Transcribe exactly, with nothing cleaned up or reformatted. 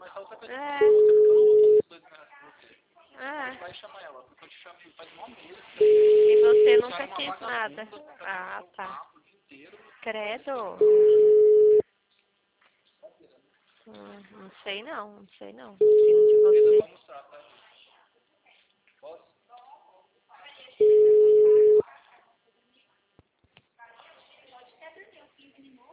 É. É. E você nunca quis nada. Ah, tá. Credo. Hum, não sei não, não sei não. Filho de você.